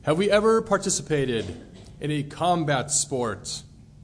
Have we ever participated in a combat sport?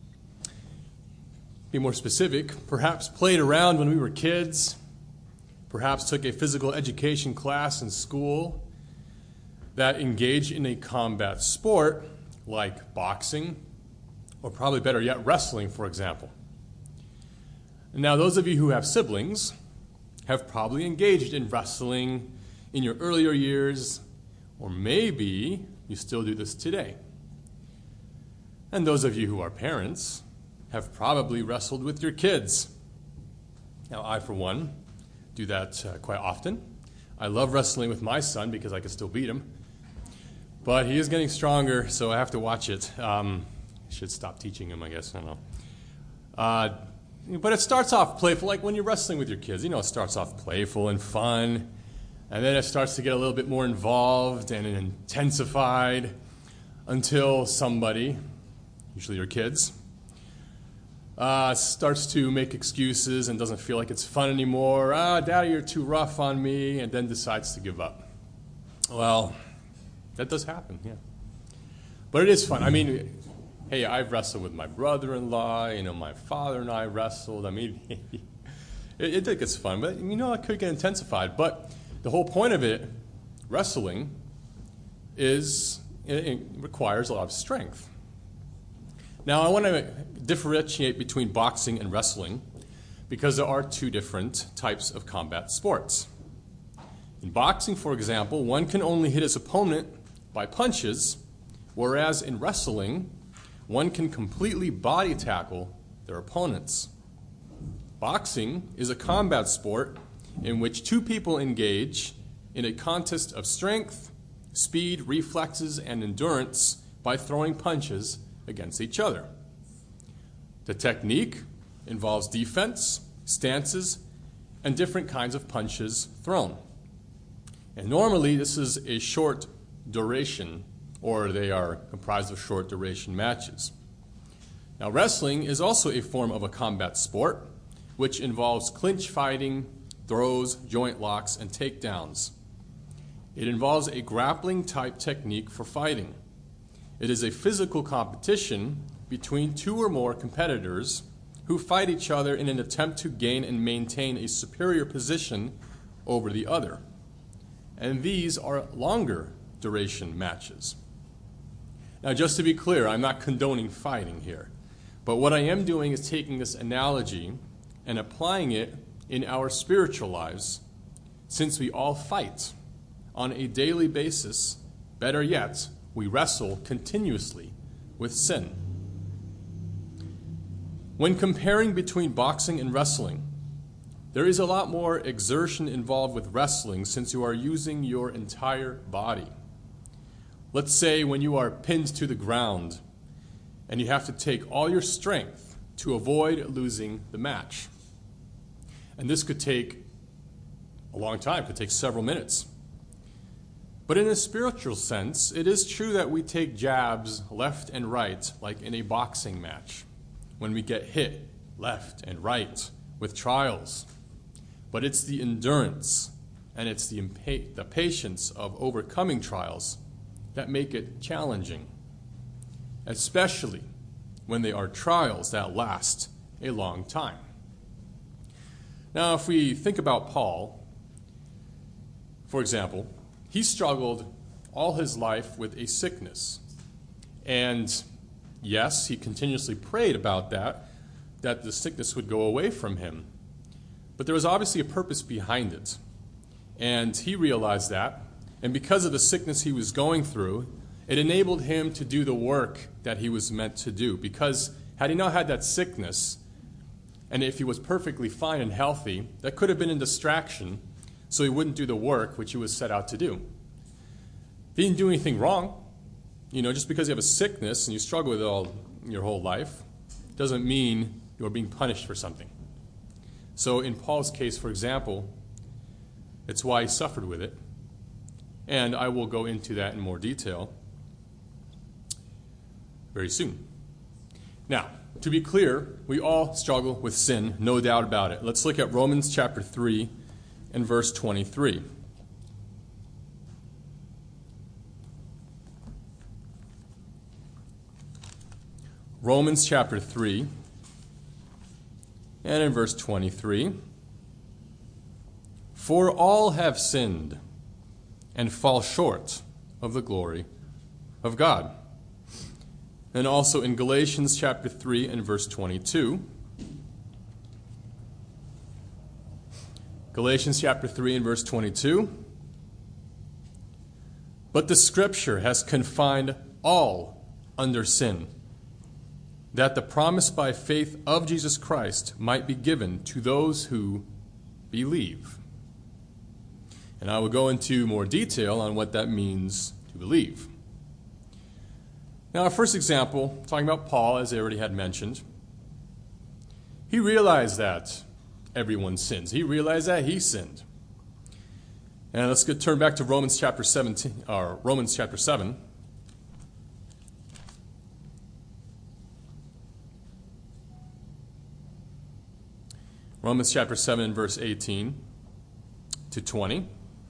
Be more specific, perhaps played around when we were kids, perhaps took a physical education class in school that engaged in a combat sport like boxing, or probably better yet, wrestling, for example. Now, those of you who have siblings have probably engaged in wrestling in your earlier years, or maybe you still do this today. And those of you who are parents have probably wrestled with your kids. Now, I, for one, do that quite often. I love wrestling with my son because I can still beat him. But he is getting stronger, so I have to watch it. I should stop teaching him, I guess. I don't know. But it starts off playful, like when you're wrestling with your kids. You know, it starts off playful and fun, and then it starts to get a little bit more involved and intensified until somebody, usually your kids, starts to make excuses and doesn't feel like it's fun anymore. Daddy, you're too rough on me, and then decides to give up. Well, that does happen, yeah. But it is fun. I mean, hey, I've wrestled with my brother-in-law. My father and I wrestled. I mean, it gets fun, but it could get intensified. But the whole point of it, wrestling, is it requires a lot of strength. Now, I want to differentiate between boxing and wrestling because there are two different types of combat sports. In boxing, for example, one can only hit his opponent by punches, whereas in wrestling, one can completely body tackle their opponents. Boxing is a combat sport in which two people engage in a contest of strength, speed, reflexes, and endurance by throwing punches against each other. The technique involves defense, stances, and different kinds of punches thrown. And normally this is a short duration, or they are comprised of short duration matches. Now, wrestling is also a form of a combat sport, which involves clinch fighting, throws, joint locks, and takedowns. It involves a grappling type technique for fighting. It is a physical competition between two or more competitors who fight each other in an attempt to gain and maintain a superior position over the other. And these are longer duration matches. Now, just to be clear, I'm not condoning fighting here. But what I am doing is taking this analogy and applying it in our spiritual lives, since we all fight on a daily basis. Better yet, we wrestle continuously with sin. When comparing between boxing and wrestling, there is a lot more exertion involved with wrestling since you are using your entire body. Let's say when you are pinned to the ground and you have to take all your strength to avoid losing the match. And this could take a long time, could take several minutes. But in a spiritual sense, it is true that we take jabs left and right, like in a boxing match, when we get hit left and right with trials. But it's the endurance and it's the patience of overcoming trials that make it challenging, especially when they are trials that last a long time. Now, if we think about Paul, for example, he struggled all his life with a sickness. And yes, he continuously prayed about that the sickness would go away from him. But there was obviously a purpose behind it. And he realized that. And because of the sickness he was going through, it enabled him to do the work that he was meant to do. Because had he not had that sickness, and if he was perfectly fine and healthy, that could have been a distraction, so he wouldn't do the work which he was set out to do. He didn't do anything wrong. Just because you have a sickness and you struggle with it all your whole life, doesn't mean you're being punished for something. So in Paul's case, for example, it's why he suffered with it. And I will go into that in more detail very soon. Now, to be clear, we all struggle with sin, no doubt about it. Let's look at Romans chapter 3 and verse 23. Romans chapter 3, and in verse 23, "For all have sinned and fall short of the glory of God." And also in Galatians chapter 3 and verse 22, Galatians chapter 3 and verse 22, "But the Scripture has confined all under sin, that the promise by faith of Jesus Christ might be given to those who believe." And I will go into more detail on what that means to believe. Now, our first example, talking about Paul, as I already had mentioned, he realized that everyone sins. He realized that he sinned. And let's turn back to Romans chapter 17, or Romans chapter 7. Romans chapter 7, verse 18 to 20.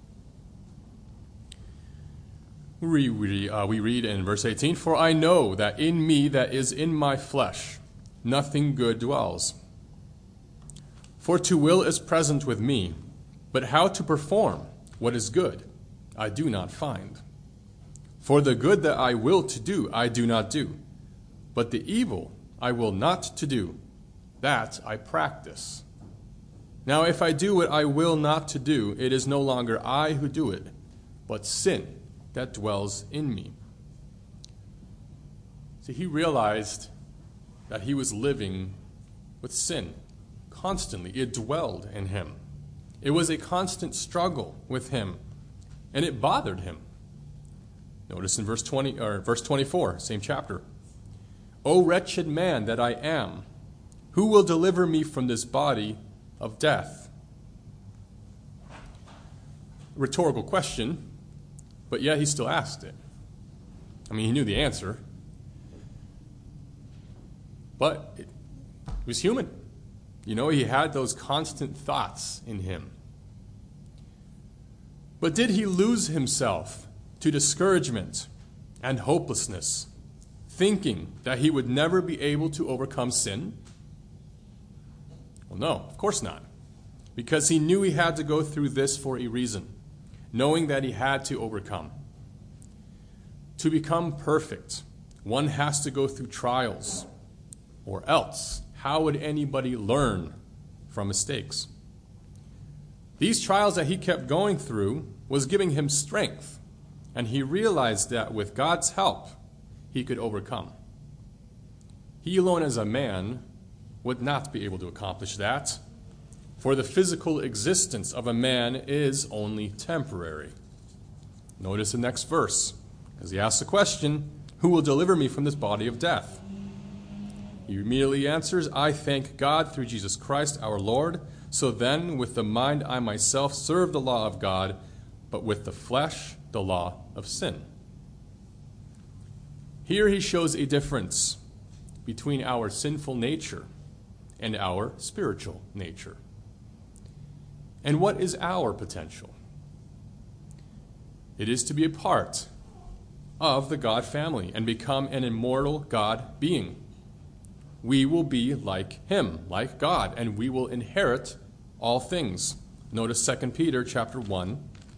We read in verse 18, "For I know that in me, that is in my flesh, nothing good dwells. For to will is present with me, but how to perform what is good I do not find. For the good that I will to do, I do not do, but the evil I will not to do, that I practice. Now if I do what I will not to do, it is no longer I who do it, but sin that dwells in me." See, he realized that he was living with sin constantly. It dwelled in him. It was a constant struggle with him, and it bothered him. Notice in verse 24, same chapter. "O wretched man that I am, who will deliver me from this body of death?" Rhetorical question, but yet he still asked it. I mean, he knew the answer, but it was human. You know, he had those constant thoughts in him. But did he lose himself to discouragement and hopelessness, thinking that he would never be able to overcome sin? Well, no, of course not, because he knew he had to go through this for a reason, knowing that he had to overcome. To become perfect, one has to go through trials, or else how would anybody learn from mistakes? These trials that he kept going through was giving him strength, and he realized that with God's help, he could overcome. He alone as a man would not be able to accomplish that, for the physical existence of a man is only temporary. Notice the next verse, as he asks the question, "Who will deliver me from this body of death?" He immediately answers, "I thank God through Jesus Christ our Lord. So then, with the mind I myself serve the law of God, but with the flesh the law of sin." Here he shows a difference between our sinful nature and our spiritual nature. And what is our potential? It is to be a part of the God family and become an immortal God being. We will be like him, like God, and we will inherit all things. Notice 2 Peter chapter 1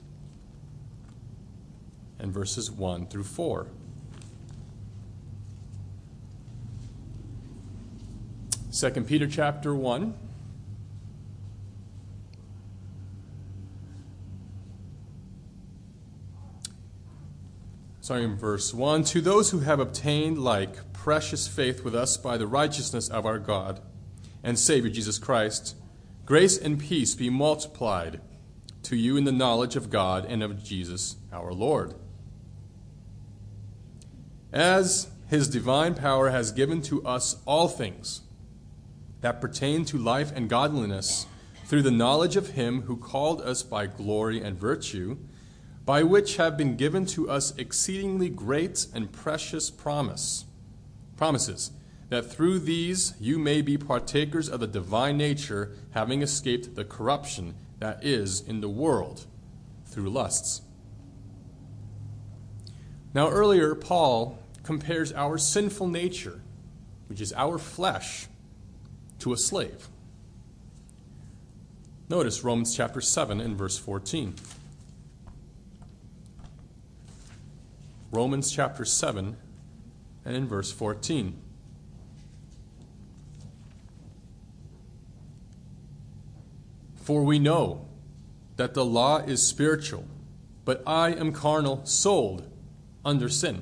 and verses 1 through 4. 2 Peter chapter 1. Starting in verse 1, "To those who have obtained like precious faith with us by the righteousness of our God and Savior Jesus Christ, grace and peace be multiplied to you in the knowledge of God and of Jesus our Lord. As his divine power has given to us all things that pertain to life and godliness through the knowledge of him who called us by glory and virtue, by which have been given to us exceedingly great and precious promises, that through these you may be partakers of the divine nature, having escaped the corruption that is in the world through lusts." Now earlier, Paul compares our sinful nature which is our flesh, to a slave. Notice Romans chapter 7 and verse 14. Romans chapter 7 and in verse 14. For we know that the law is spiritual, but I am carnal, sold under sin.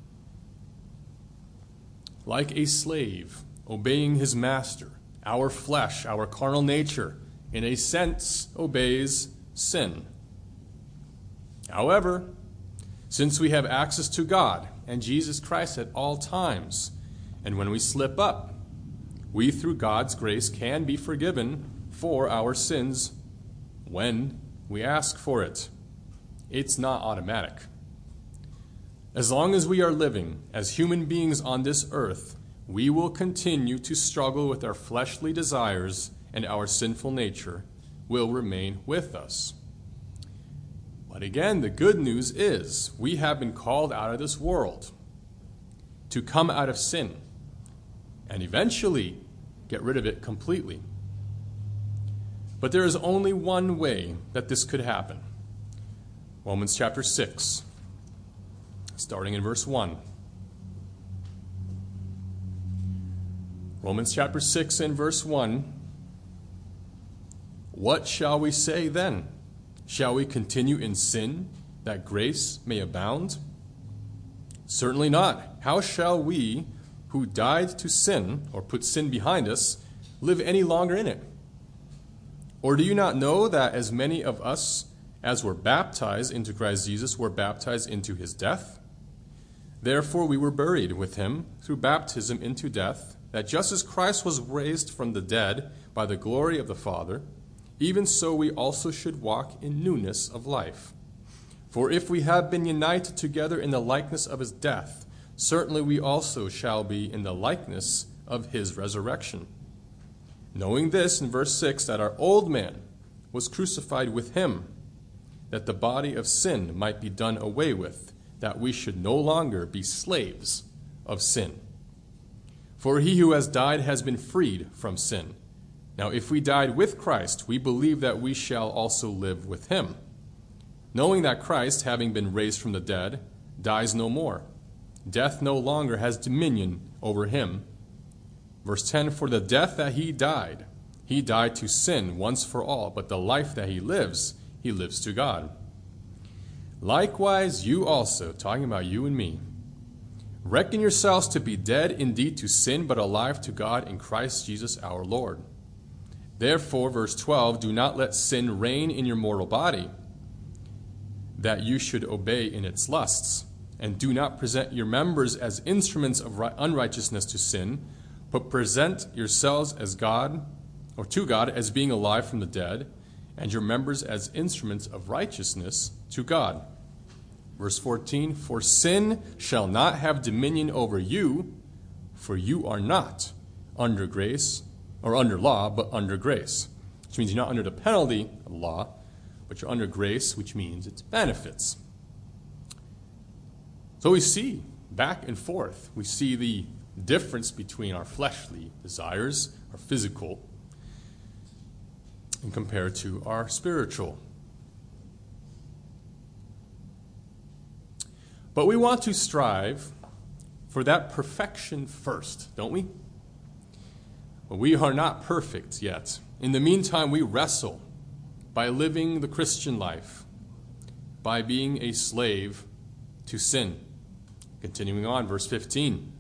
Like a slave obeying his master, our flesh, our carnal nature, in a sense obeys sin. However, since we have access to God and Jesus Christ at all times, and when we slip up, we through God's grace can be forgiven for our sins when we ask for it. It's not automatic. As long as we are living as human beings on this earth, we will continue to struggle with our fleshly desires, and our sinful nature will remain with us. But again, the good news is we have been called out of this world to come out of sin and eventually get rid of it completely. But there is only one way that this could happen. Romans chapter 6, starting in verse 1. Romans chapter 6 and verse 1. What shall we say then? Shall we continue in sin, that grace may abound? Certainly not. How shall we, who died to sin, or put sin behind us, live any longer in it? Or do you not know that as many of us as were baptized into Christ Jesus were baptized into his death? Therefore we were buried with him through baptism into death, that just as Christ was raised from the dead by the glory of the Father, even so we also should walk in newness of life. For if we have been united together in the likeness of his death, certainly we also shall be in the likeness of his resurrection. Knowing this, in verse 6, that our old man was crucified with him, that the body of sin might be done away with, that we should no longer be slaves of sin. For he who has died has been freed from sin. Now if we died with Christ, we believe that we shall also live with him, knowing that Christ, having been raised from the dead, dies no more. Death no longer has dominion over him. Verse 10, for the death that he died to sin once for all, but the life that he lives to God. Likewise, you also, talking about you and me, reckon yourselves to be dead indeed to sin, but alive to God in Christ Jesus our Lord. Therefore, verse 12, do not let sin reign in your mortal body, that you should obey in its lusts. And do not present your members as instruments of unrighteousness to sin, but present yourselves as God, or to God, as being alive from the dead, and your members as instruments of righteousness to God. Verse 14, for sin shall not have dominion over you, for you are not under grace, or under law, but under grace. Which means you're not under the penalty of law, but you're under grace, which means it's benefits. So we see back and forth, we see the difference between our fleshly desires, our physical, and compared to our spiritual. But we want to strive for that perfection first, don't we? But we are not perfect yet. In the meantime, we wrestle by living the Christian life, by being a slave to sin. Continuing on, verse 15.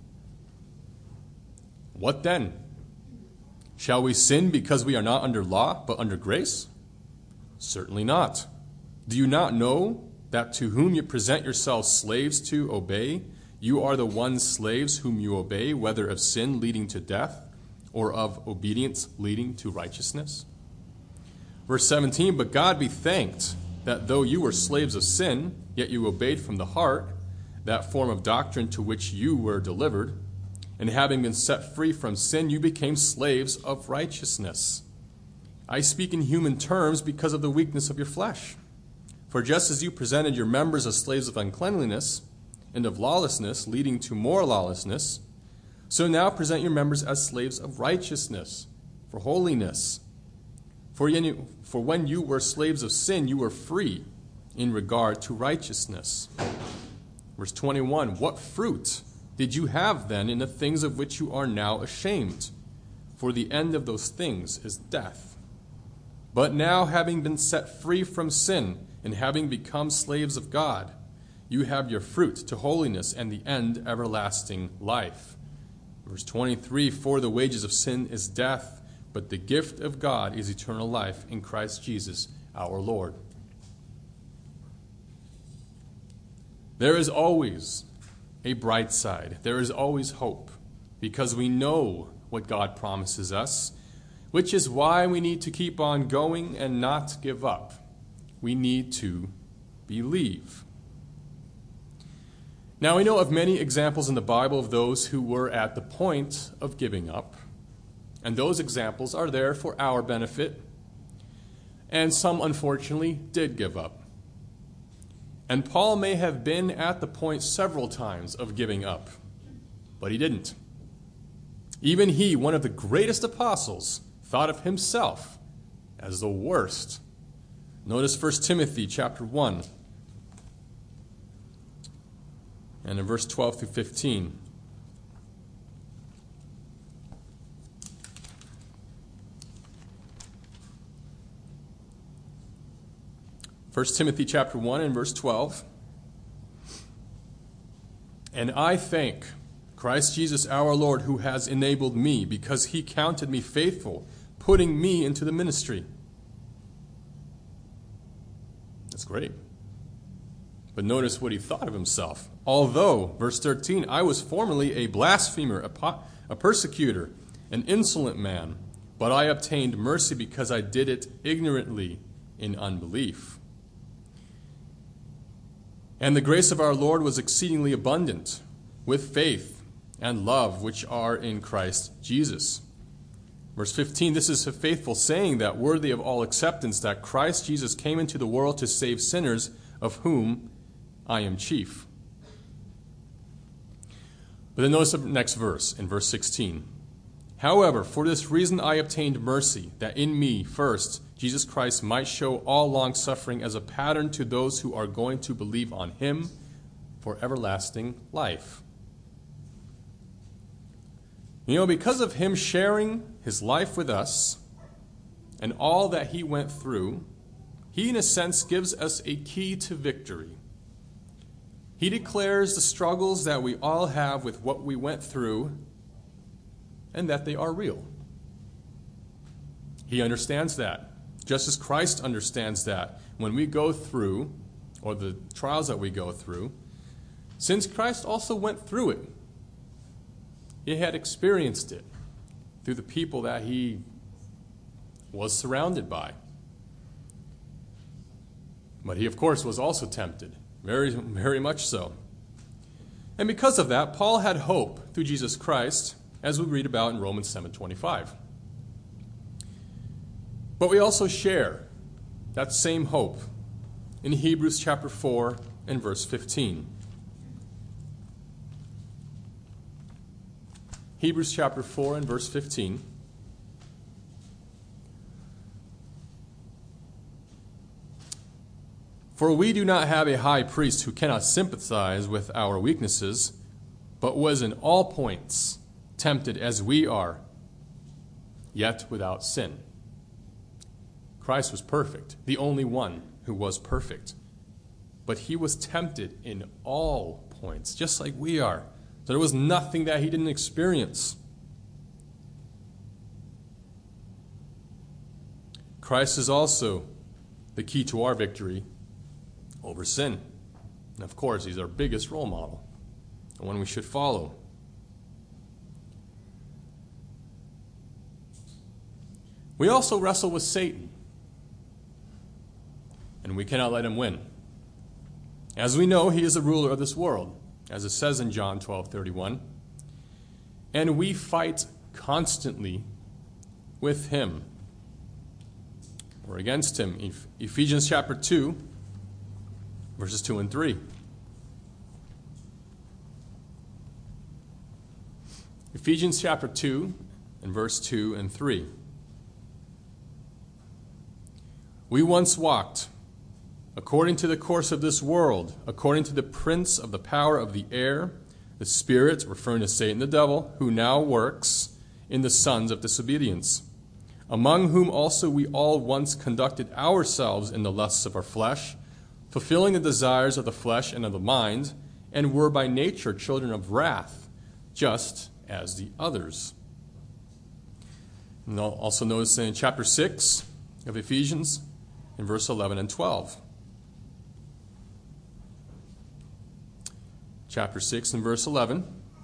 What then? Shall we sin because we are not under law, but under grace? Certainly not. Do you not know that to whom you present yourselves slaves to obey, you are the one slaves whom you obey, whether of sin leading to death, or of obedience leading to righteousness? Verse 17, but God be thanked that though you were slaves of sin, yet you obeyed from the heart that form of doctrine to which you were delivered, and having been set free from sin, you became slaves of righteousness. I speak in human terms because of the weakness of your flesh. For just as you presented your members as slaves of uncleanliness and of lawlessness, leading to more lawlessness, So now present your members as slaves of righteousness, for holiness. For when you were slaves of sin, you were free in regard to righteousness. Verse 21, what fruit did you have then in the things of which you are now ashamed? For the end of those things is death. But now, having been set free from sin and having become slaves of God, you have your fruit to holiness and the end everlasting life. Verse 23, for the wages of sin is death, but the gift of God is eternal life in Christ Jesus our Lord. There is always a bright side. There is always hope, because we know what God promises us, which is why we need to keep on going and not give up. We need to believe. Now, we know of many examples in the Bible of those who were at the point of giving up, and those examples are there for our benefit, and some, unfortunately, did give up. And Paul may have been at the point several times of giving up, but he didn't. Even he, one of the greatest apostles, thought of himself as the worst. Notice 1 Timothy chapter 1, and in verse 12 through 15. First Timothy chapter 1 and verse 12. And I thank Christ Jesus our Lord, who has enabled me, because he counted me faithful, putting me into the ministry. That's great. But notice what he thought of himself. Although, verse 13, I was formerly a blasphemer, a persecutor, an insolent man, but I obtained mercy because I did it ignorantly in unbelief. And the grace of our Lord was exceedingly abundant, with faith and love which are in Christ Jesus. Verse 15, this is a faithful saying, that worthy of all acceptance, that Christ Jesus came into the world to save sinners, of whom I am chief. But then notice the next verse, in verse 16. However, for this reason I obtained mercy, that in me first Jesus Christ might show all long-suffering as a pattern to those who are going to believe on him for everlasting life. You know, because of him sharing his life with us and all that he went through, he in a sense gives us a key to victory. He declares the struggles that we all have with what we went through and that they are real. He understands that, just as Christ understands that when we go through, or the trials that we go through, since Christ also went through it. He had experienced it through the people that he was surrounded by. But he, of course, was also tempted, very, very much so. And because of that, Paul had hope through Jesus Christ, as we read about in Romans 7:25. But we also share that same hope in Hebrews chapter 4 and verse 15. Hebrews chapter 4 and verse 15. For we do not have a high priest who cannot sympathize with our weaknesses, but was in all points tempted as we are, yet without sin. Christ was perfect, the only one who was perfect. But he was tempted in all points, just like we are. There was nothing that he didn't experience. Christ is also the key to our victory over sin. And of course, he's our biggest role model, the one we should follow. We also wrestle with Satan, and we cannot let him win. As we know, he is the ruler of this world, as it says in John 12:31, and we fight constantly with him, or against him. Ephesians chapter 2, verses 2 and 3. Ephesians chapter 2 and verse 2 and 3. We once walked according to the course of this world, according to the prince of the power of the air, the spirit, referring to Satan the devil, who now works in the sons of disobedience, among whom also we all once conducted ourselves in the lusts of our flesh, fulfilling the desires of the flesh and of the mind, and were by nature children of wrath, just as the others. And also notice in chapter 6 of Ephesians, in verse 11 and 12. Chapter 6 and verse 11.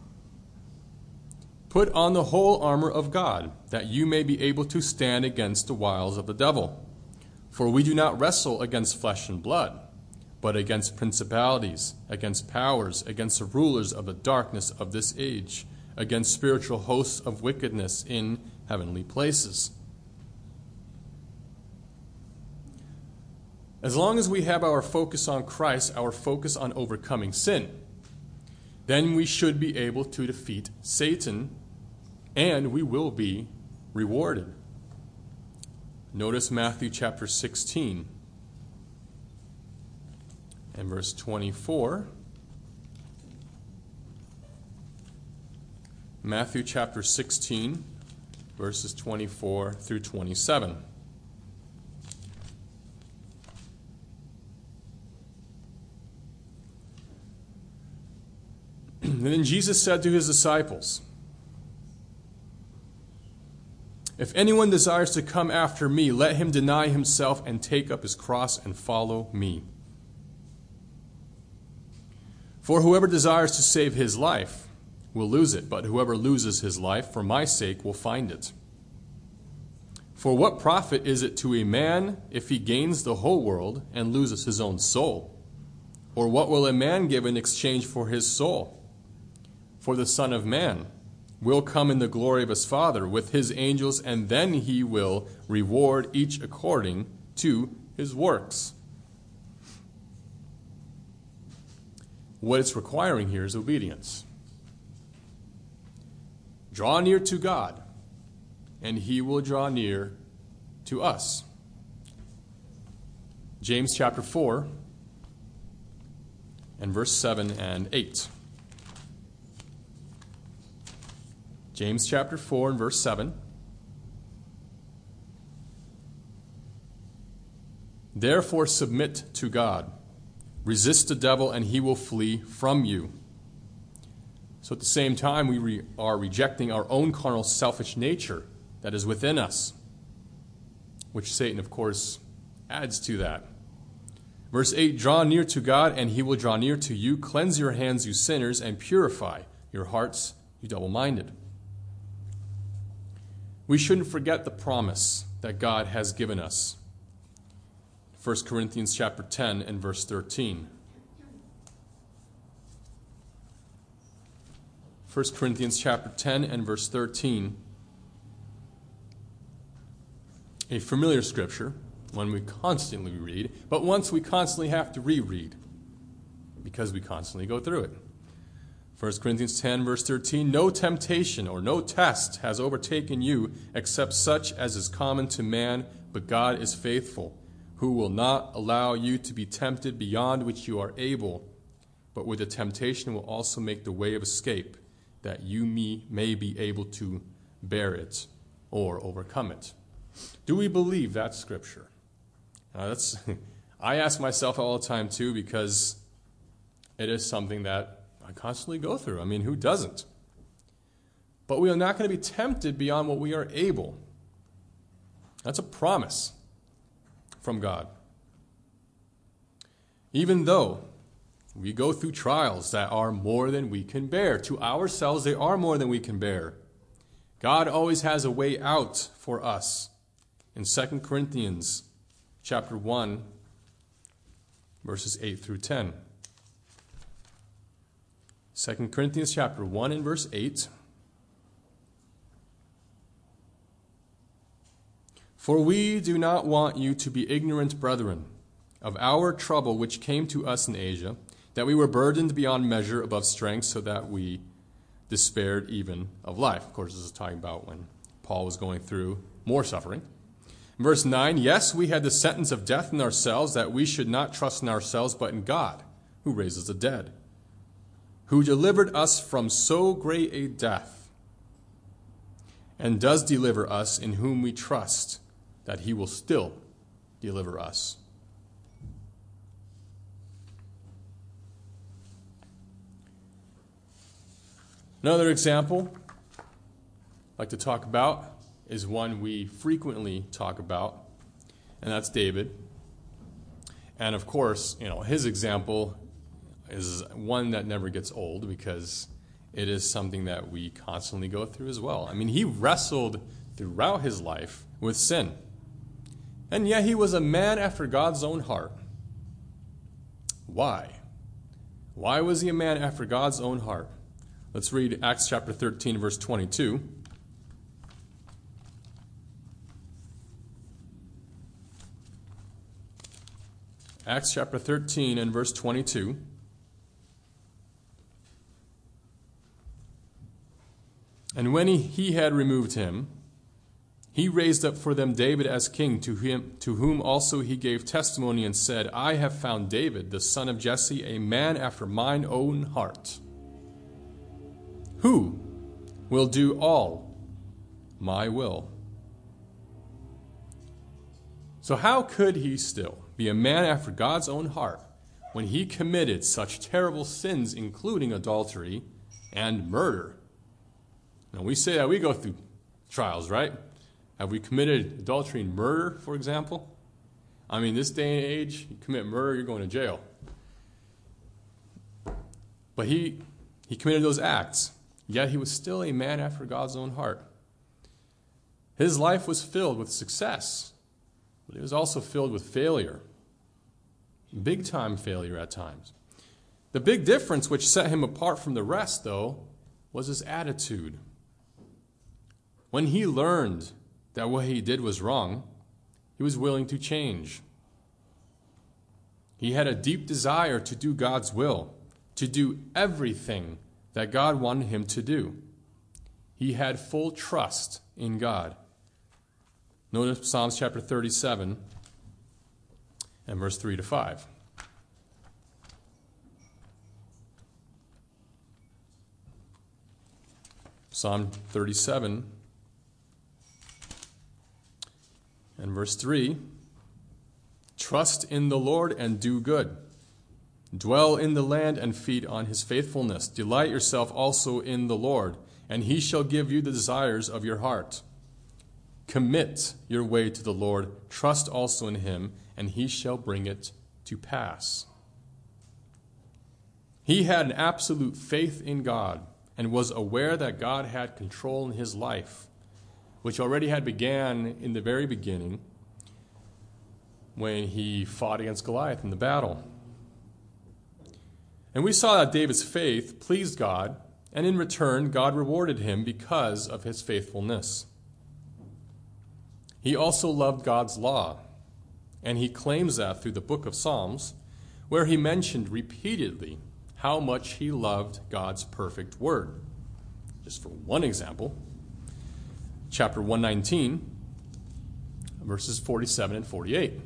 Put on the whole armor of God, that you may be able to stand against the wiles of the devil. For we do not wrestle against flesh and blood, but against principalities, against powers, against the rulers of the darkness of this age, against spiritual hosts of wickedness in heavenly places. As long as we have our focus on Christ, our focus on overcoming sin, then we should be able to defeat Satan, and we will be rewarded. Notice Matthew chapter 16 and verse 24. Matthew chapter 16, verses 24 through 27. And then Jesus said to his disciples, if anyone desires to come after me, let him deny himself and take up his cross and follow me. For whoever desires to save his life will lose it, but whoever loses his life for my sake will find it. For what profit is it to a man if he gains the whole world and loses his own soul? Or what will a man give in exchange for his soul? For the Son of Man will come in the glory of his Father with his angels, and then he will reward each according to his works. What it's requiring here is obedience. Draw near to God, and he will draw near to us. James chapter 4 and verse 7 and 8. James chapter 4 and verse 7. Therefore submit to God. Resist the devil, and he will flee from you. So at the same time, we are rejecting our own carnal, selfish nature that is within us, which Satan, of course, adds to that. Verse 8, draw near to God, and he will draw near to you. Cleanse your hands, you sinners, and purify your hearts, you double-minded. We shouldn't forget the promise that God has given us. 1 Corinthians chapter 10 and verse 13. 1 Corinthians chapter 10 and verse 13. A familiar scripture, one we constantly read, but once we constantly have to reread because we constantly go through it. 1 Corinthians 10, verse 13, no temptation or no test has overtaken you except such as is common to man, but God is faithful, who will not allow you to be tempted beyond which you are able, but with the temptation will also make the way of escape, that you may be able to bear it or overcome it. Do we believe that scripture? I ask myself all the time too, because it is something that I constantly go through. I mean, who doesn't? But we are not going to be tempted beyond what we are able. That's a promise from God. Even though we go through trials that are more than we can bear, to ourselves they are more than we can bear, God always has a way out for us. In 2 Corinthians chapter 1, verses 8 through 10. 2 Corinthians chapter 1 and verse 8. For we do not want you to be ignorant, brethren, of our trouble which came to us in Asia, that we were burdened beyond measure above strength, so that despaired even of life. Of course, this is talking about when Paul was going through more suffering. Verse 9, yes, we had the sentence of death in ourselves, that we should not trust in ourselves, but in God, who raises the dead, who delivered us from so great a death, and does deliver us, in whom we trust that he will still deliver us. Another example I'd like to talk about is one we frequently talk about, and that's David. And of course, his example is one that never gets old because it is something that we constantly go through as well. I mean, he wrestled throughout his life with sin. And yet he was a man after God's own heart. Why? Why was he a man after God's own heart? Let's read Acts chapter 13, verse 22. Acts chapter 13 and verse 22. And when he had removed him, he raised up for them David as king, to whom also he gave testimony and said, I have found David, the son of Jesse, a man after mine own heart, who will do all my will. So how could he still be a man after God's own heart when he committed such terrible sins, including adultery and murder? Now, we say that we go through trials, right? Have we committed adultery and murder, for example? I mean, this day and age, you commit murder, you're going to jail. But he committed those acts, yet he was still a man after God's own heart. His life was filled with success, but it was also filled with failure. Big-time failure at times. The big difference which set him apart from the rest, though, was his attitude. When he learned that what he did was wrong, he was willing to change. He had a deep desire to do God's will, to do everything that God wanted him to do. He had full trust in God. Notice Psalms chapter 37 and verse 3 to 5. Psalm 37 and verse 3. Trust in the Lord and do good. Dwell in the land and feed on his faithfulness. Delight yourself also in the Lord, and he shall give you the desires of your heart. Commit your way to the Lord. Trust also in him, and he shall bring it to pass. He had an absolute faith in God and was aware that God had control in his life, which already had began in the very beginning when he fought against Goliath in the battle. And we saw that David's faith pleased God, and in return, God rewarded him because of his faithfulness. He also loved God's law, and he claims that through the book of Psalms, where he mentioned repeatedly how much he loved God's perfect word. Just for one example, chapter 119, verses 47 and 48.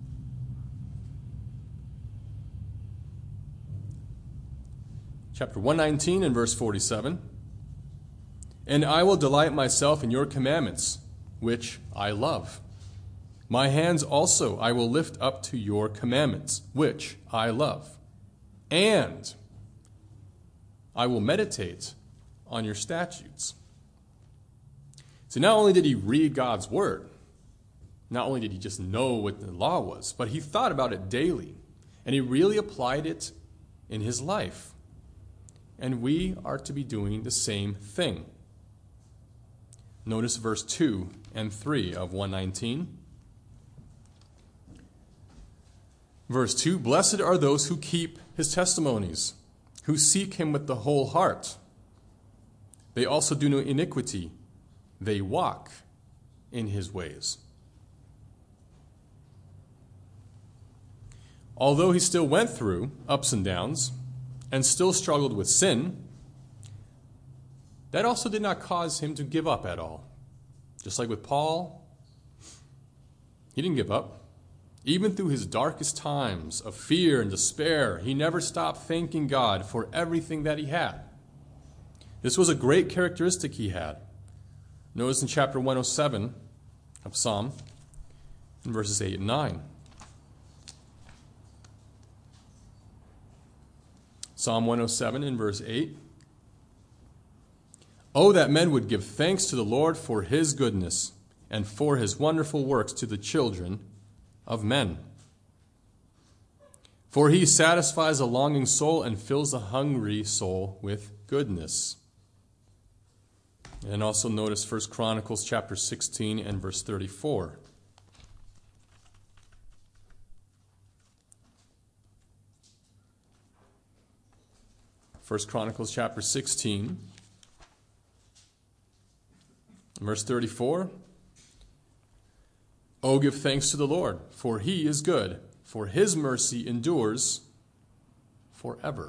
Chapter 119 and verse 47. And I will delight myself in your commandments, which I love. My hands also I will lift up to your commandments, which I love. And I will meditate on your statutes. So not only did he read God's word, not only did he just know what the law was, but he thought about it daily, and he really applied it in his life. And we are to be doing the same thing. Notice verse 2 and 3 of 119. Verse 2, blessed are those who keep his testimonies, who seek him with the whole heart. They also do no iniquity. They walk in his ways. Although he still went through ups and downs and still struggled with sin, that also did not cause him to give up at all. Just like with Paul, he didn't give up. Even through his darkest times of fear and despair, he never stopped thanking God for everything that he had. This was a great characteristic he had. Notice in chapter 107 of Psalm, in verses 8 and 9. Psalm 107 in verse 8. Oh, that men would give thanks to the Lord for his goodness and for his wonderful works to the children of men. For he satisfies a longing soul and fills a hungry soul with goodness. And also notice 1 Chronicles chapter 16 and verse 34. 1 Chronicles chapter 16, verse 34. Oh, give thanks to the Lord, for he is good, for his mercy endures forever.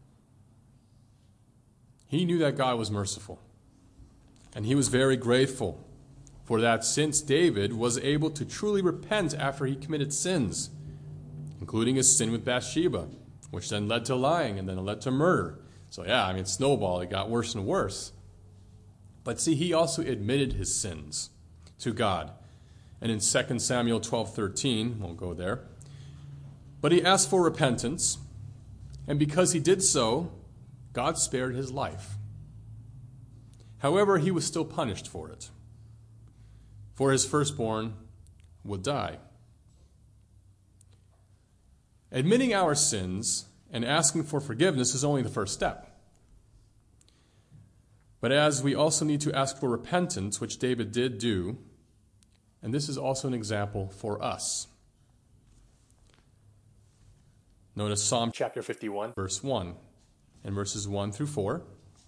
He knew that God was merciful, and he was very grateful for that, since David was able to truly repent after he committed sins, including his sin with Bathsheba, which then led to lying and then led to murder. So it snowballed. It got worse and worse. But see, he also admitted his sins to God. And in 2 Samuel 12:13, won't go there, but he asked for repentance, and because he did so, God spared his life. However, he was still punished for it, for his firstborn would die. Admitting our sins and asking for forgiveness is only the first step. But as we also need to ask for repentance, which David did do, and this is also an example for us. Notice Psalm chapter 51, verse 1, and verses 1 through 4.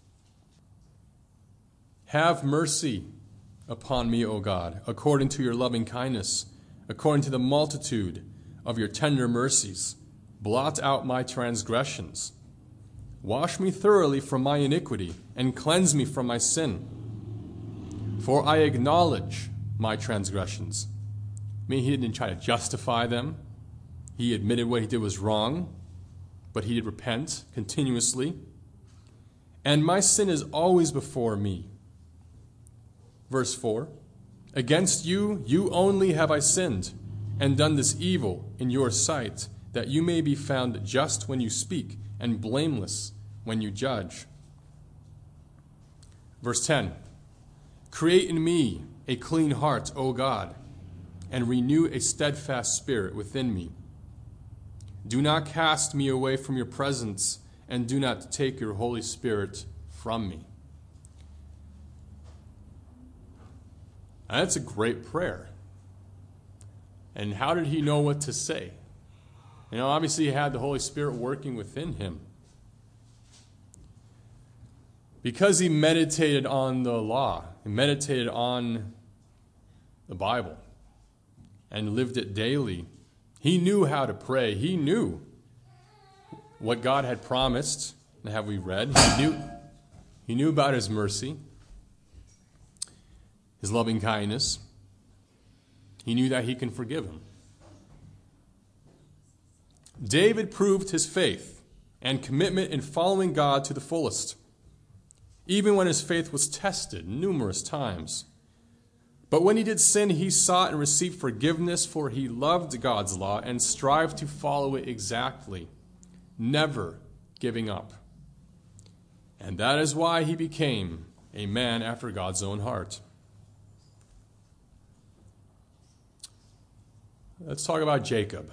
Have mercy upon me, O God, according to your loving kindness, according to the multitude of your tender mercies. Blot out my transgressions. Wash me thoroughly from my iniquity, and cleanse me from my sin. For I acknowledge my transgressions. He didn't try to justify them. He admitted what he did was wrong, but he did repent continuously. And my sin is always before me. Verse 4, against you, you only have I sinned, and done this evil in your sight, that you may be found just when you speak, and blameless when you judge. Verse 10, create in me a clean heart, O God, and renew a steadfast spirit within me. Do not cast me away from your presence, and do not take your Holy Spirit from me. Now, that's a great prayer. And how did he know what to say? Obviously he had the Holy Spirit working within him. Because he meditated on the law, he meditated on the Bible, and lived it daily, he knew how to pray. He knew what God had promised, and have we read? He knew about his mercy, his loving kindness. He knew that he can forgive him. David proved his faith and commitment in following God to the fullest, even when his faith was tested numerous times. But when he did sin, he sought and received forgiveness, for he loved God's law and strived to follow it exactly, never giving up. And that is why he became a man after God's own heart. Let's talk about Jacob.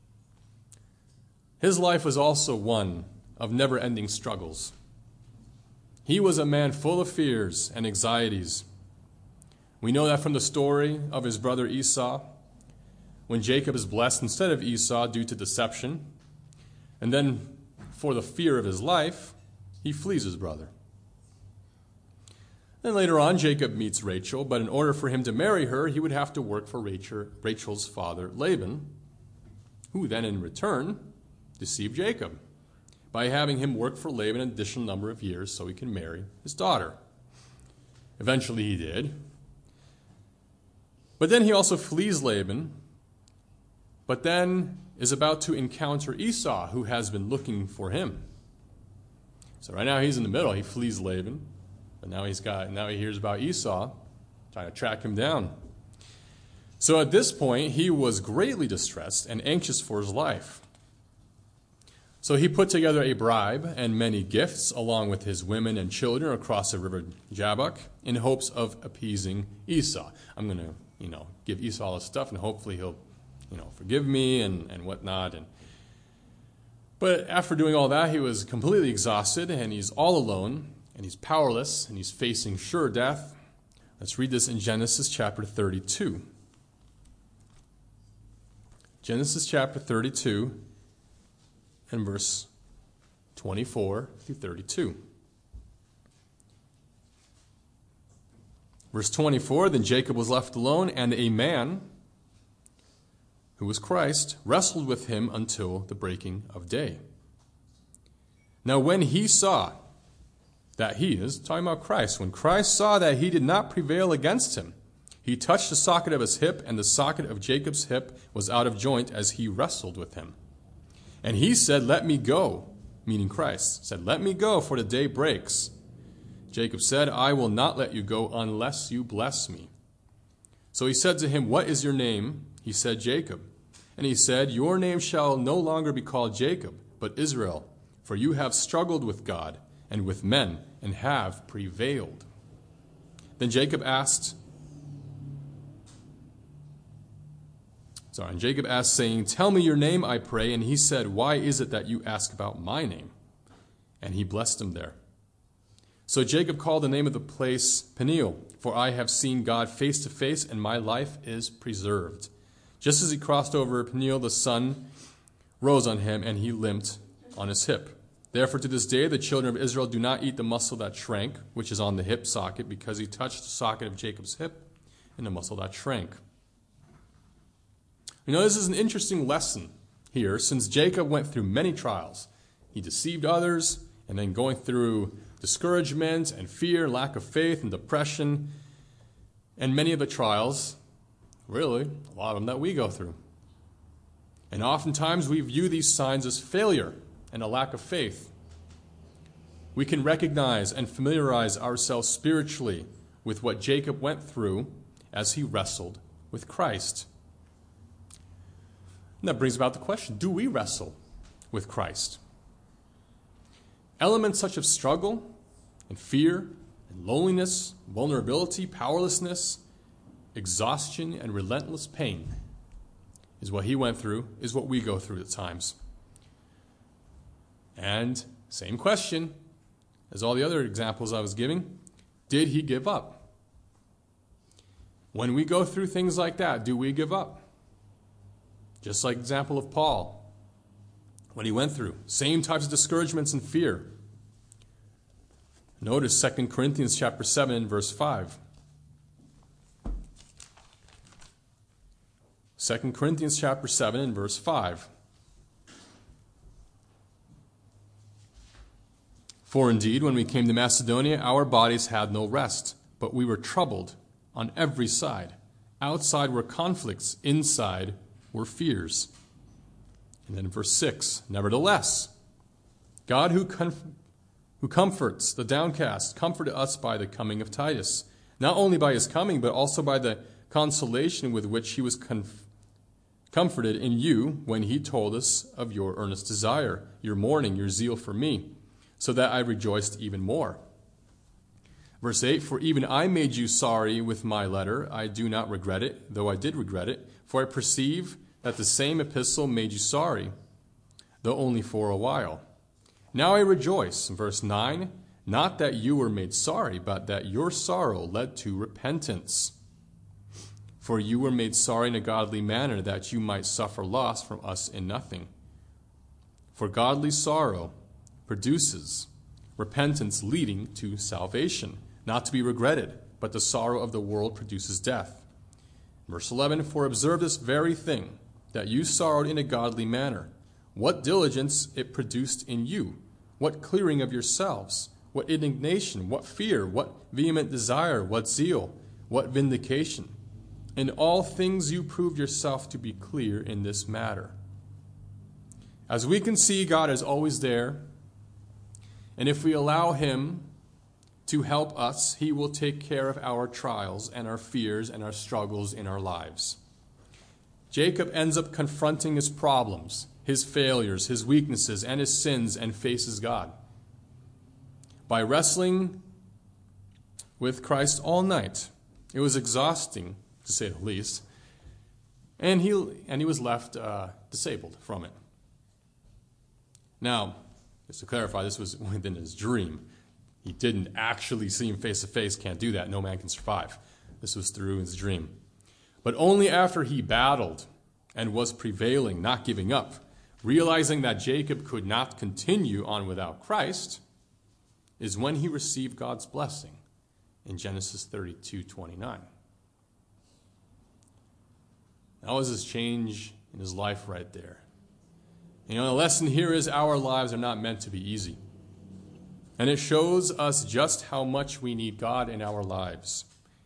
His life was also one of never-ending struggles. He was a man full of fears and anxieties. We know that from the story of his brother Esau, when Jacob is blessed instead of Esau due to deception, and then for the fear of his life, he flees his brother. Then later on, Jacob meets Rachel, but in order for him to marry her, he would have to work for Rachel's father, Laban, who then in return deceived Jacob by having him work for Laban an additional number of years so he can marry his daughter. Eventually he did. But then he also flees Laban, but then is about to encounter Esau, who has been looking for him. So right now he's in the middle. He flees Laban, but now he hears about Esau, trying to track him down. So at this point, he was greatly distressed and anxious for his life. So he put together a bribe and many gifts, along with his women and children, across the river Jabbok, in hopes of appeasing Esau. I'm going to, give Esau all this stuff, and hopefully he'll, forgive me and whatnot. But after doing all that, he was completely exhausted, and he's all alone, and he's powerless, and he's facing sure death. Let's read this in Genesis chapter 32. Genesis chapter 32 and verse 24 through 32. Verse 24, then Jacob was left alone, and a man, who was Christ, wrestled with him until the breaking of day. Now when he saw that he is, talking about Christ, when Christ saw that he did not prevail against him, he touched the socket of his hip, and the socket of Jacob's hip was out of joint as he wrestled with him. And he said, let me go, meaning Christ, said, let me go, for the day breaks. Jacob said, I will not let you go unless you bless me. So he said to him, what is your name? He said, Jacob. And he said, your name shall no longer be called Jacob, but Israel, for you have struggled with God and with men, and have prevailed. Then Jacob asked, saying, tell me your name, I pray. And he said, why is it that you ask about my name? And he blessed him there. So Jacob called the name of the place Peniel, for I have seen God face to face, and my life is preserved. Just as he crossed over Peniel, the sun rose on him, and he limped on his hip. Therefore to this day the children of Israel do not eat the muscle that shrank, which is on the hip socket, because he touched the socket of Jacob's hip, and the muscle that shrank. This is an interesting lesson here, since Jacob went through many trials. He deceived others, and then going through discouragement and fear, lack of faith and depression, and many of the trials, really, a lot of them that we go through. And oftentimes we view these signs as failure and a lack of faith. We can recognize and familiarize ourselves spiritually with what Jacob went through as he wrestled with Christ. And that brings about the question, do we wrestle with Christ? Elements such as struggle and fear and loneliness, vulnerability, powerlessness, exhaustion, and relentless pain is what he went through, is what we go through at times. And same question as all the other examples I was giving, did he give up? When we go through things like that, do we give up? Just like the example of Paul, what he went through. Same types of discouragements and fear. Notice 2 Corinthians chapter 7 and verse 5. 2 Corinthians chapter 7 and verse 5. For indeed, when we came to Macedonia, our bodies had no rest, but we were troubled on every side. Outside were conflicts, inside were fears. And then verse 6, nevertheless, God who comforts the downcast comforted us by the coming of Titus, not only by his coming, but also by the consolation with which he was comforted in you when he told us of your earnest desire, your mourning, your zeal for me, so that I rejoiced even more. Verse 8, for even I made you sorry with my letter. I do not regret it, though I did regret it, for I perceive that the same epistle made you sorry, though only for a while. Now I rejoice, verse 9, not that you were made sorry, but that your sorrow led to repentance. For you were made sorry in a godly manner, that you might suffer loss from us in nothing. For godly sorrow produces repentance leading to salvation, not to be regretted, but the sorrow of the world produces death. Verse 11, for observe this very thing, that you sorrowed in a godly manner. What diligence it produced in you, what clearing of yourselves, what indignation, what fear, what vehement desire, what zeal, what vindication. In all things you proved yourself to be clear in this matter. As we can see, God is always there, and if we allow him to help us, he will take care of our trials and our fears and our struggles in our lives. Jacob ends up confronting his problems, his failures, his weaknesses, and his sins, and faces God. By wrestling with Christ all night, it was exhausting, to say the least, and he was left disabled from it. Now, just to clarify, this was within his dream. He didn't actually see him face to face. Can't do that. No man can survive. This was through his dream. But only after he battled and was prevailing, not giving up, realizing that Jacob could not continue on without Christ, is when he received God's blessing in Genesis 32:29. That was his change in his life right there. You know, the lesson here is our lives are not meant to be easy. And it shows us just how much we need God in our lives,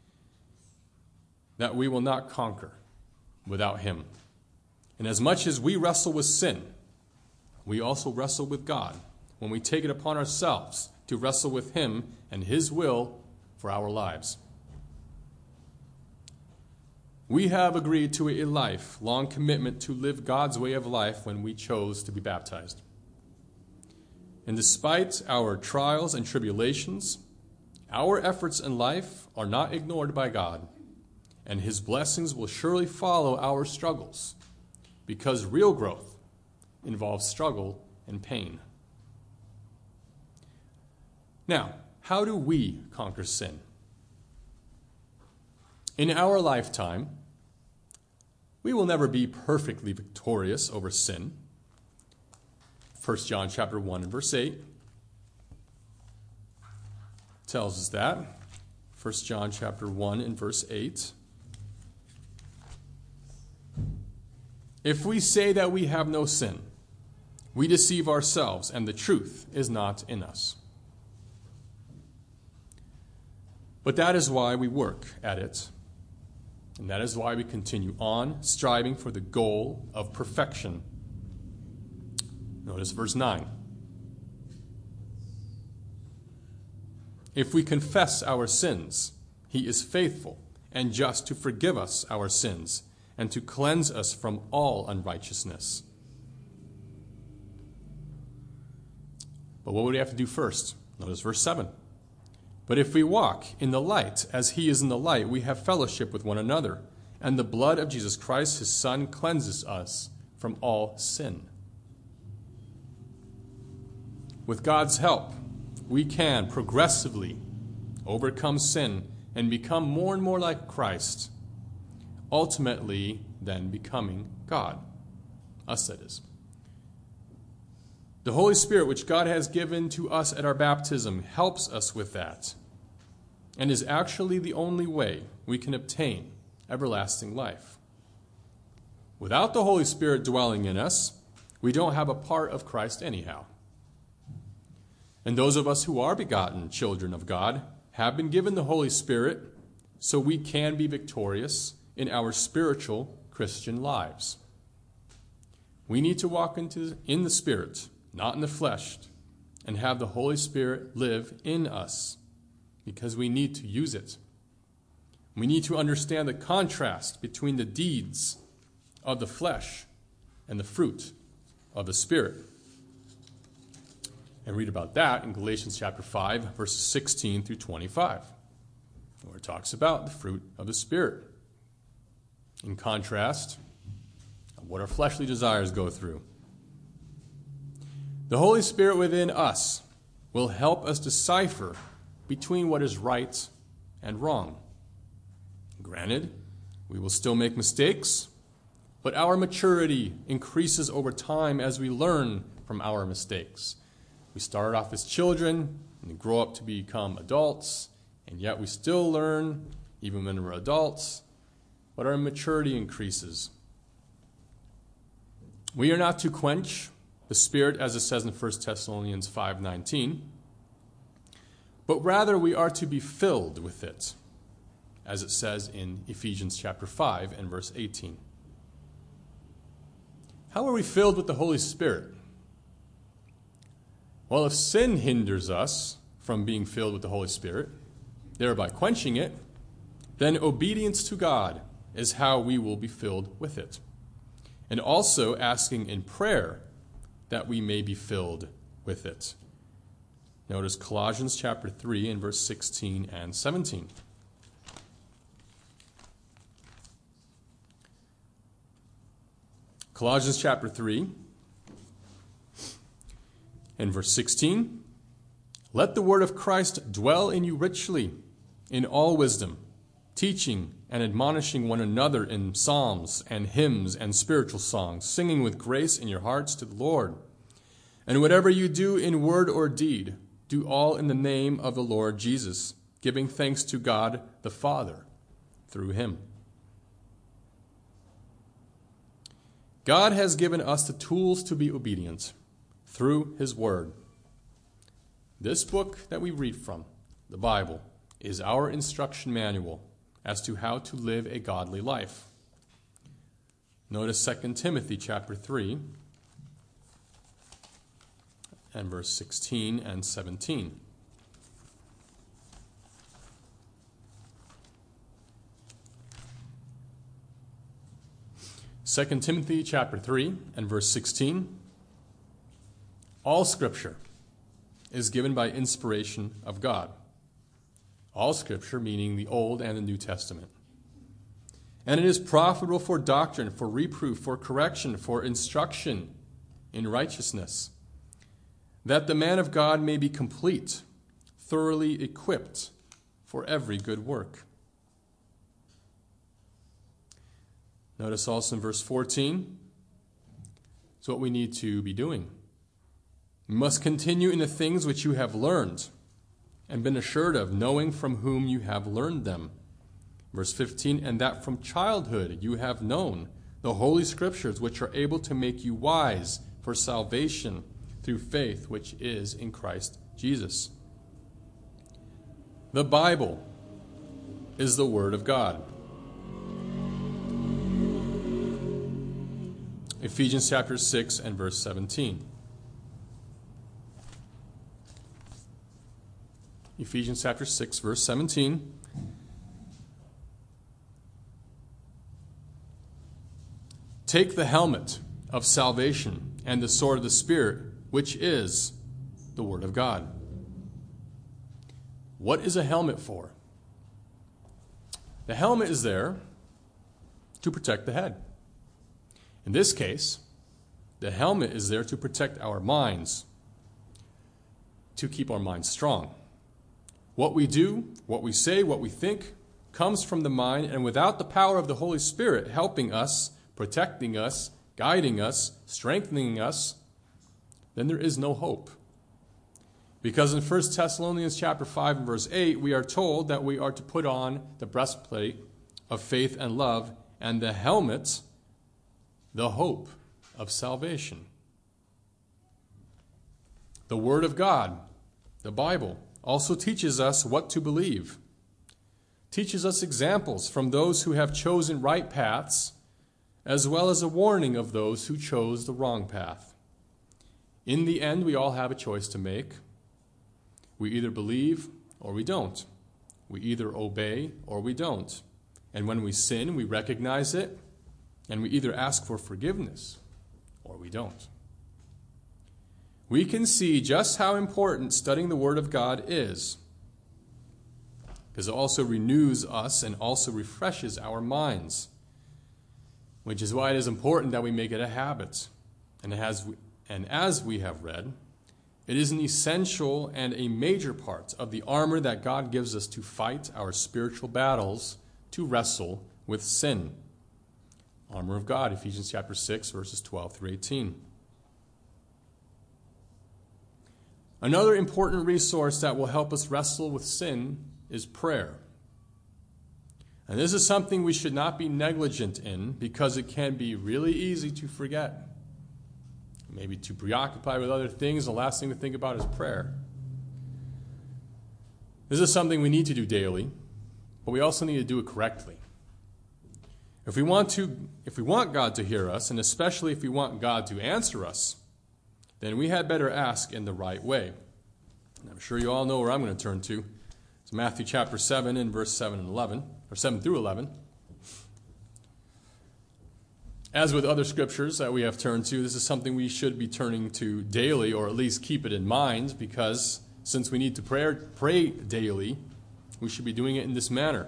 that we will not conquer without him. And as much as we wrestle with sin, we also wrestle with God when we take it upon ourselves to wrestle with him and his will for our lives. We have agreed to a lifelong commitment to live God's way of life when we chose to be baptized. And despite our trials and tribulations, our efforts in life are not ignored by God, and his blessings will surely follow our struggles, because real growth involves struggle and pain. Now, how do we conquer sin? In our lifetime, we will never be perfectly victorious over sin. 1 John chapter 1 and verse 8 tells us that. 1 John chapter 1 and verse 8. If we say that we have no sin, we deceive ourselves, and the truth is not in us. But that is why we work at it. And that is why we continue on, striving for the goal of perfection. Notice verse 9. If we confess our sins, he is faithful and just to forgive us our sins and to cleanse us from all unrighteousness. But what would we have to do first? Notice verse 7. But if we walk in the light as he is in the light, we have fellowship with one another, and the blood of Jesus Christ, his Son, cleanses us from all sin. With God's help, we can progressively overcome sin and become more and more like Christ, ultimately then becoming God. Us, that is. The Holy Spirit, which God has given to us at our baptism, helps us with that and is actually the only way we can obtain everlasting life. Without the Holy Spirit dwelling in us, we don't have a part of Christ anyhow. And those of us who are begotten children of God have been given the Holy Spirit so we can be victorious in our spiritual Christian lives. We need to walk in the Spirit, not in the flesh, and have the Holy Spirit live in us because we need to use it. We need to understand the contrast between the deeds of the flesh and the fruit of the Spirit. And read about that in Galatians chapter 5, verses 16 through 25, where it talks about the fruit of the Spirit. In contrast, what our fleshly desires go through. The Holy Spirit within us will help us decipher between what is right and wrong. Granted, we will still make mistakes, but our maturity increases over time as we learn from our mistakes. We start off as children and grow up to become adults, and yet we still learn, even when we're adults, but our maturity increases. We are not to quench the Spirit, as it says in 1 Thessalonians 5:19, but rather we are to be filled with it, as it says in Ephesians chapter 5 and verse 18. How are we filled with the Holy Spirit? Well, if sin hinders us from being filled with the Holy Spirit, thereby quenching it, then obedience to God is how we will be filled with it. And also asking in prayer that we may be filled with it. Notice Colossians chapter 3 and verse 16 and 17. Colossians chapter 3 and verse 16. Let the word of Christ dwell in you richly, in all wisdom, teaching and admonishing one another in psalms and hymns and spiritual songs, singing with grace in your hearts to the Lord. And whatever you do in word or deed, do all in the name of the Lord Jesus, giving thanks to God the Father through him. God has given us the tools to be obedient through his word. This book that we read from, the Bible, is our instruction manual as to how to live a godly life. Notice 2 Timothy chapter 3 and verse 16 and 17. Second Timothy chapter 3 and verse 16. All Scripture is given by inspiration of God. All Scripture meaning the Old and the New Testament. And it is profitable for doctrine, for reproof, for correction, for instruction in righteousness, that the man of God may be complete, thoroughly equipped for every good work. Notice also in verse 14, it's what we need to be doing. You must continue in the things which you have learned and been assured of, knowing from whom you have learned them. Verse 15, and that from childhood you have known the Holy Scriptures, which are able to make you wise for salvation through faith which is in Christ Jesus. The Bible is the Word of God. Ephesians chapter 6 and verse 17. Ephesians chapter 6, verse 17. Take the helmet of salvation and the sword of the Spirit, which is the Word of God. What is a helmet for? The helmet is there to protect the head. In this case, the helmet is there to protect our minds, to keep our minds strong. What we do, what we say, what we think comes from the mind, and without the power of the Holy Spirit helping us, protecting us, guiding us, strengthening us, then there is no hope. Because in 1 Thessalonians chapter 5 and verse 8, we are told that we are to put on the breastplate of faith and love and the helmet, the hope of salvation. The Word of God, the Bible, also teaches us what to believe, teaches us examples from those who have chosen right paths, as well as a warning of those who chose the wrong path. In the end, we all have a choice to make. We either believe or we don't. We either obey or we don't. And when we sin, we recognize it, and we either ask for forgiveness or we don't. We can see just how important studying the Word of God is, because it also renews us and also refreshes our minds, which is why it is important that we make it a habit. And as we have read, it is an essential and a major part of the armor that God gives us to fight our spiritual battles, to wrestle with sin. Armor of God, Ephesians chapter 6, verses 12 through 18. Another important resource that will help us wrestle with sin is prayer. And this is something we should not be negligent in, because it can be really easy to forget. Maybe too preoccupied with other things, the last thing to think about is prayer. This is something we need to do daily, but we also need to do it correctly. If we want God to hear us, and especially if we want God to answer us, then we had better ask in the right way. And I'm sure you all know where I'm going to turn to. It's Matthew chapter 7 and verse 7 and 11, or 7 through 11. As with other scriptures that we have turned to, this is something we should be turning to daily, or at least keep it in mind, because since we need to pray daily, we should be doing it in this manner.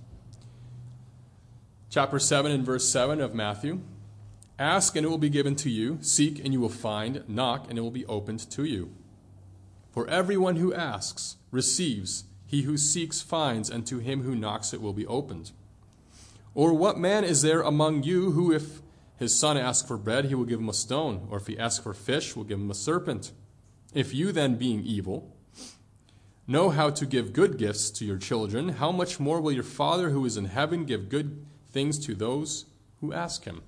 Chapter 7 and verse 7 of Matthew. Ask and it will be given to you. Seek and you will find. Knock and it will be opened to you. For everyone who asks receives. He who seeks finds, and to him who knocks it will be opened. Or what man is there among you who, if his son asks for bread, he will give him a stone? Or if he asks for fish, will give him a serpent? If you then, being evil, know how to give good gifts to your children, how much more will your Father who is in heaven give good things to those who ask him?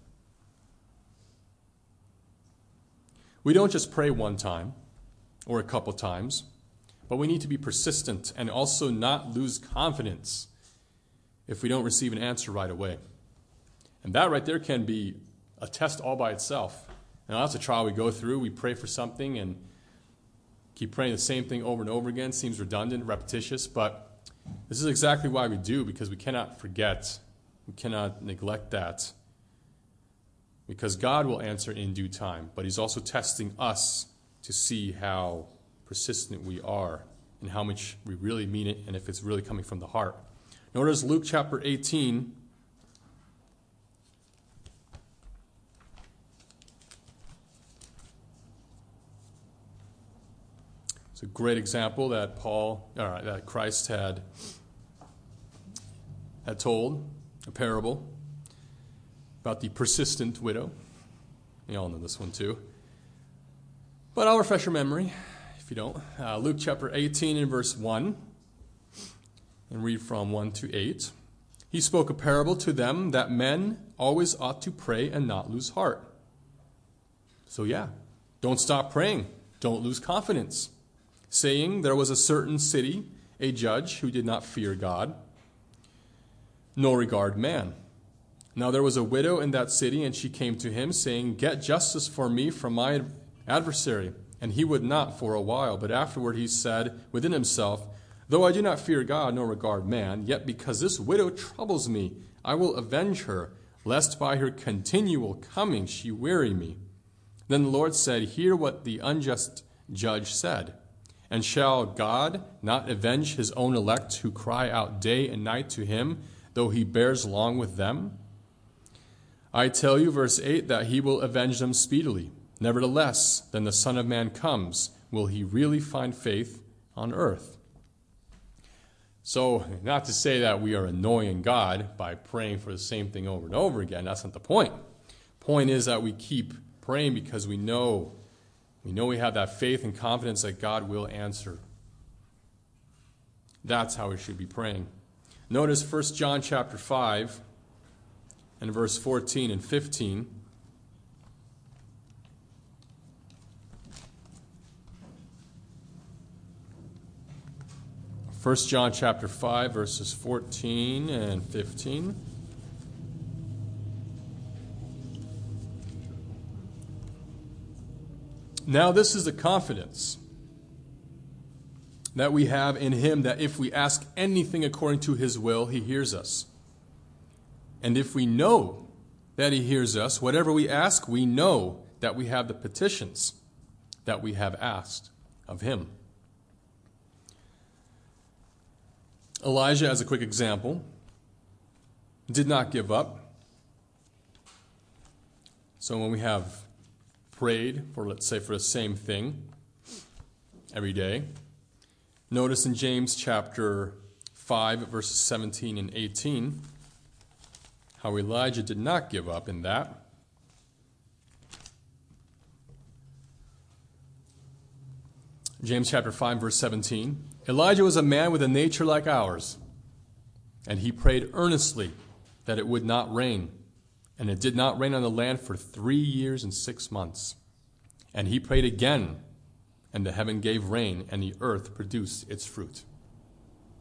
We don't just pray one time or a couple times, but we need to be persistent and also not lose confidence if we don't receive an answer right away. And that right there can be a test all by itself. Now, that's a trial we go through. We pray for something and keep praying the same thing over and over again. Seems redundant, repetitious, but this is exactly why we do, because we cannot forget. We cannot neglect that. Because God will answer in due time, but he's also testing us to see how persistent we are and how much we really mean it and if it's really coming from the heart. Notice Luke chapter 18. It's a great example that that Christ had told, a parable about the persistent widow. You all know this one too. But I'll refresh your memory if you don't. Luke chapter 18 and verse 1, and read from 1 to 8. He spoke a parable to them that men always ought to pray and not lose heart. So yeah, don't stop praying. Don't lose confidence. Saying, there was a certain city, a judge who did not fear God, nor regard man. Now there was a widow in that city, and she came to him, saying, get justice for me from my adversary. And he would not for a while, but afterward he said within himself, though I do not fear God nor regard man, yet because this widow troubles me, I will avenge her, lest by her continual coming she weary me. Then the Lord said, hear what the unjust judge said. And shall God not avenge his own elect who cry out day and night to him, though he bears long with them? I tell you, verse 8, that he will avenge them speedily. Nevertheless, then the Son of Man comes, will he really find faith on earth? So, not to say that we are annoying God by praying for the same thing over and over again. That's not the point. Point is that we keep praying because we know we have that faith and confidence that God will answer. That's how we should be praying. Notice 1 John chapter 5 and verse 14 and 15. 1 John chapter 5, verses 14 and 15. Now this is the confidence that we have in him, that if we ask anything according to his will, he hears us. And if we know that he hears us, whatever we ask, we know that we have the petitions that we have asked of him. Elijah, as a quick example, did not give up. So when we have prayed for, let's say, for the same thing every day, notice in James chapter 5, verses 17 and 18, how Elijah did not give up in that. James chapter 5, verse 17. Elijah was a man with a nature like ours, and he prayed earnestly that it would not rain. And it did not rain on the land for 3 years and 6 months. And he prayed again, and the heaven gave rain, and the earth produced its fruit.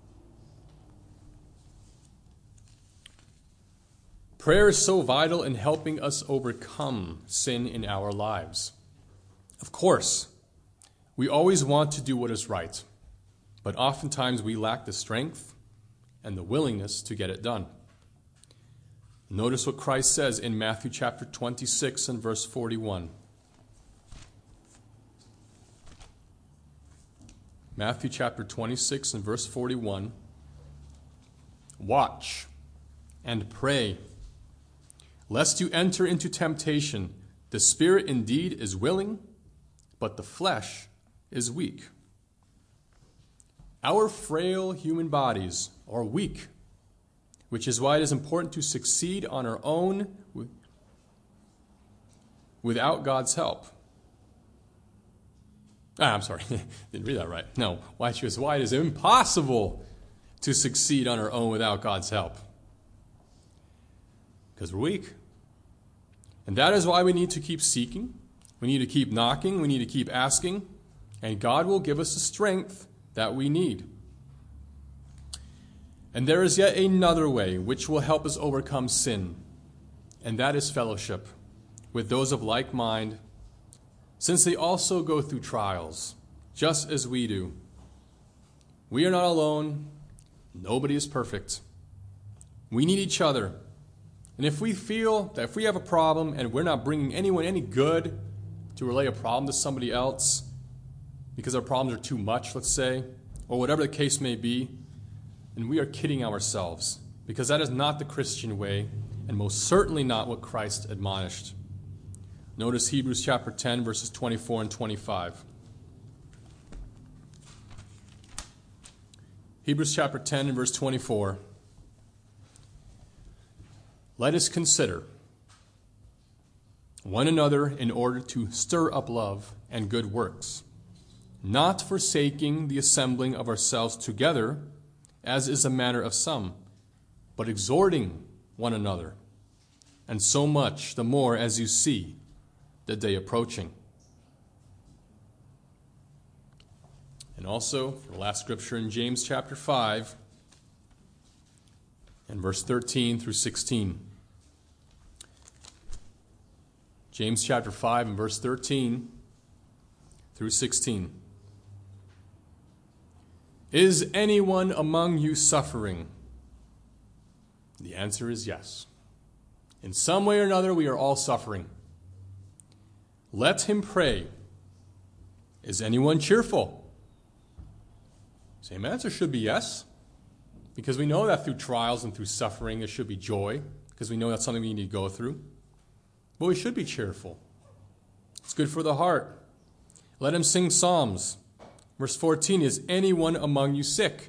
Prayer is so vital in helping us overcome sin in our lives. Of course, we always want to do what is right, but oftentimes we lack the strength and the willingness to get it done. Notice what Christ says in Matthew chapter 26 and verse 41. Matthew chapter 26 and verse 41. Watch and pray, lest you enter into temptation. The spirit indeed is willing, but the flesh is weak. Our frail human bodies are weak, which is why it is important to succeed on our own without God's help. I'm sorry, didn't read that right. No, why it is impossible to succeed on our own without God's help. Because we're weak. And that is why we need to keep seeking. We need to keep knocking. We need to keep asking. And God will give us the strength that we need. And there is yet another way which will help us overcome sin. And that is fellowship with those of like mind, since they also go through trials, just as we do. We are not alone. Nobody is perfect. We need each other. And if we feel that if we have a problem and we're not bringing anyone any good to relay a problem to somebody else because our problems are too much, let's say, or whatever the case may be, then we are kidding ourselves, because that is not the Christian way and most certainly not what Christ admonished. Notice Hebrews chapter 10, verses 24 and 25. Hebrews chapter 10 and verse 24. Let us consider one another in order to stir up love and good works, not forsaking the assembling of ourselves together, as is the manner of some, but exhorting one another, and so much the more as you see the day approaching. And also, for the last scripture in James chapter 5, and verse 13 through 16. James chapter 5 and verse 13 through 16. Is anyone among you suffering? The answer is yes. In some way or another, we are all suffering. Let him pray. Is anyone cheerful? Same answer should be yes. Because we know that through trials and through suffering, there should be joy. Because we know that's something we need to go through. But we should be cheerful. It's good for the heart. Let him sing psalms. Verse 14, is anyone among you sick?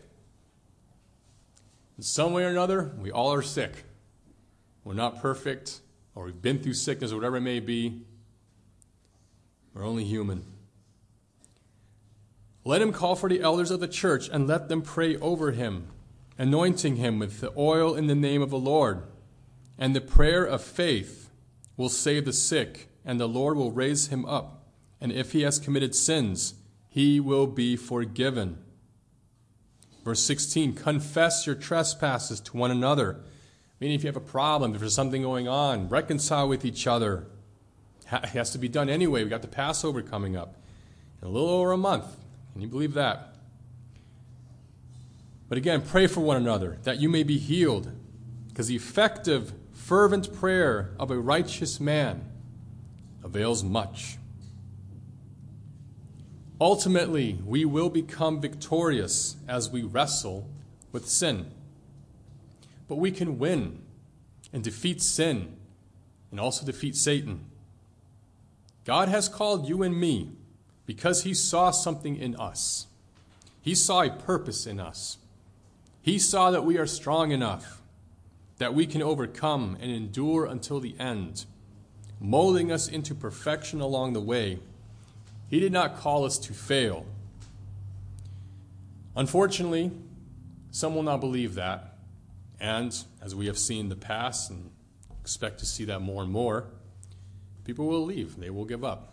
In some way or another, we all are sick. We're not perfect, or we've been through sickness, or whatever it may be. We're only human. Let him call for the elders of the church, and let them pray over him, anointing him with the oil in the name of the Lord. And the prayer of faith will save the sick, and the Lord will raise him up. And if he has committed sins, he will be forgiven. Verse 16, confess your trespasses to one another. Meaning if you have a problem, if there's something going on, reconcile with each other. It has to be done anyway. We've got the Passover coming up in a little over a month. Can you believe that? But again, pray for one another that you may be healed, because the effective, fervent prayer of a righteous man avails much. Ultimately, we will become victorious as we wrestle with sin. But we can win and defeat sin and also defeat Satan. God has called you and me because he saw something in us. He saw a purpose in us. He saw that we are strong enough, that we can overcome and endure until the end, molding us into perfection along the way. He did not call us to fail. Unfortunately, some will not believe that. And as we have seen in the past and expect to see that more and more, people will leave. They will give up.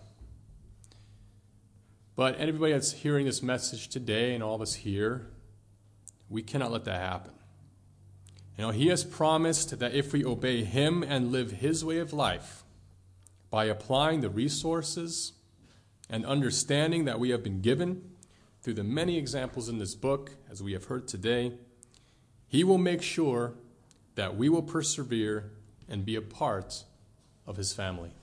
But anybody that's hearing this message today and all of us here, we cannot let that happen. He has promised that if we obey him and live his way of life, by applying the resources and understanding that we have been given through the many examples in this book, as we have heard today, he will make sure that we will persevere and be a part of his family.